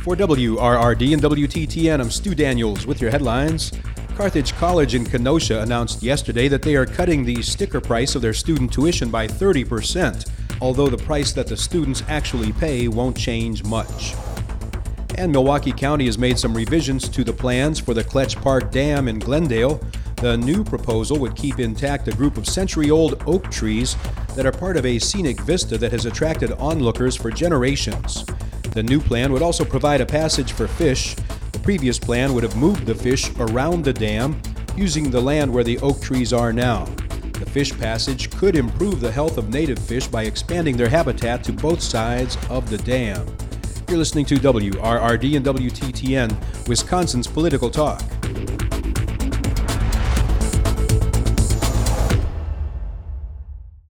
For WRRD and WTTN, I'm Stu Daniels with your headlines. Carthage College in Kenosha announced yesterday that they are cutting the sticker price of their student tuition by 30%, although the price that the students actually pay won't change much. And Milwaukee County has made some revisions to the plans for the Kletch Park Dam in Glendale. The new proposal would keep intact a group of century-old oak trees that are part of a scenic vista that has attracted onlookers for generations. The new plan would also provide a passage for fish. The previous plan would have moved the fish around the dam, using the land where the oak trees are now. The fish passage could improve the health of native fish by expanding their habitat to both sides of the dam. You're listening to WRRD and WTTN, Wisconsin's Political Talk.